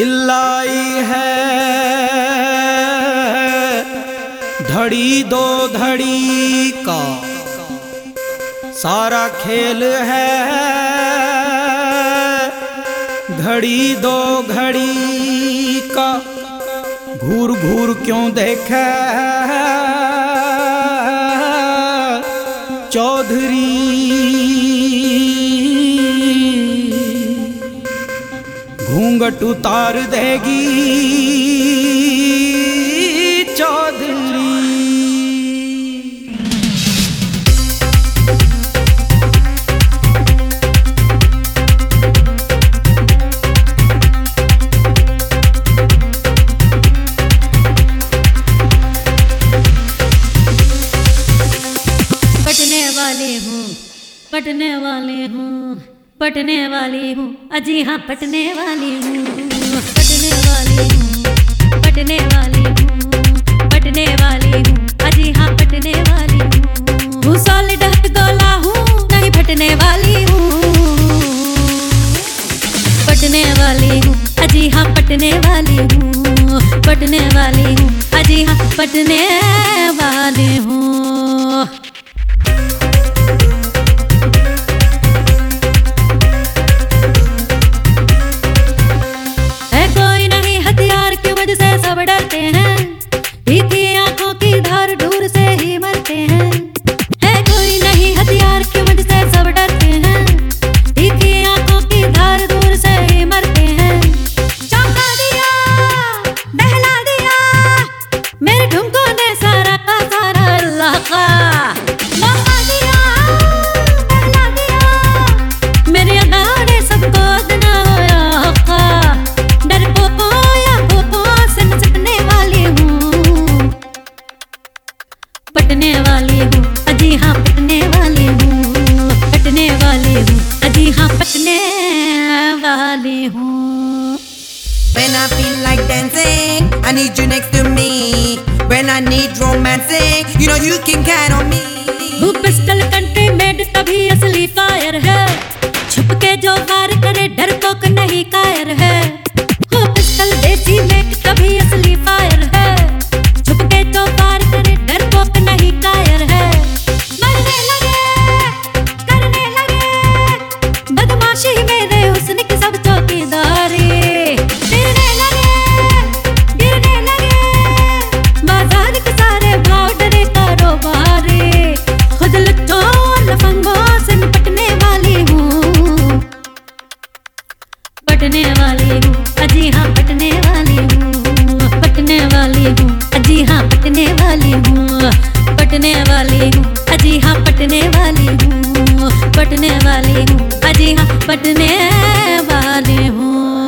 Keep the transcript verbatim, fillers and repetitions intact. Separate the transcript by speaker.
Speaker 1: हिलाई है धड़ी दो धड़ी का सारा खेल है, घड़ी दो घड़ी का घूर घूर क्यों देखे चौधरी। घूंघट उतार देगी चौधरी।
Speaker 2: पटने वाली हूँ पटने वाली हूँ पटने वाली हूँ अजी हाँ पटने वाली हूँ। पटने वाली हूँ पटने वाली हूँ पटने वाली हूँ अजी हाँ पटने वाली हूँ। हूँ सॉलिड हट गोला हूँ नहीं फटने वाली हूँ। पटने वाली हूँ अजी हाँ पटने वाली हूँ। पटने वाली हूँ अजी हाँ पटने वाली हूँ। सब डरते हैं तीखी आंखों की धार दूर से ही मरते हैं। है कोई नहीं हथियार की वजह से सब डरते हैं तीखी आंखों की धार दूर से ही मरते हैं। चौंका दिया बहला दिया मेरे ठुमकों ने सारा का सारा अल्लाह का। चौंका दिया बहला दिया मेरी अदा ने सबको दना होया का। डरपोकों पटने वाली हूँ अजी हाँ पटने वाली हूँ। पटने वाली हूँ अजी हाँ पटने वाली हूँ।
Speaker 3: When I feel like dancing, I need you next to me. When I need romancing, you know you can count on me.
Speaker 2: वो पिस्टल कंट्री मेड तभी असली फायर है, छुप के जो वार करे डरपोक नहीं कायर है। वो पिस्टल देसी मेड तभी असली फायर है, छुप के जो वार करे डरपोक नहीं कायर है। मरने लगे करने लगे बदमाशी मेरे हुस्न की सब चौकीदारी। गिरने लगे गिरने लगे बाजार के सारे भाव डरे कारोबारी। खुद लुच्चों लफंगों से निपटने वाली हूँ। पटने वाली हूँ अजी हाँ पटने वाली हूँ। पटने वाली हूँ अजी हाँ पटने वाली हूँ। पटने वाली हूँ अजी हाँ पटने वाली हूँ। पटने वाली हूँ अजी हाँ पटने वाली हूँ।